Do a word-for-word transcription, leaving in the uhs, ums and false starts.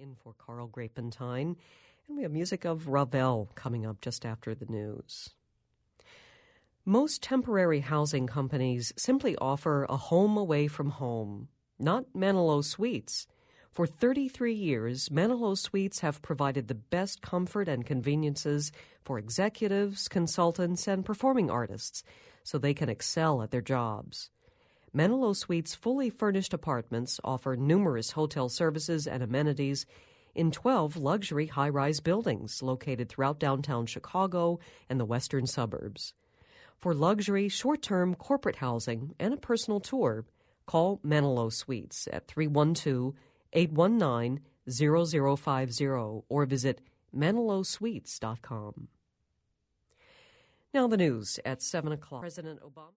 In for Carl Grapentine, and we have music of Ravel coming up just after the news. Most temporary housing companies simply offer a home away from home, not Manilow Suites. For thirty-three years, Manilow Suites have provided the best comfort and conveniences for executives, consultants, and performing artists so they can excel at their jobs. Manilow Suites' fully furnished apartments offer numerous hotel services and amenities in twelve luxury high-rise buildings located throughout downtown Chicago and the western suburbs. For luxury, short-term corporate housing and a personal tour, call Manilow Suites at three one two, eight one nine, zero zero five zero or visit manilow suites dot com. Now the news at seven o'clock. President Obama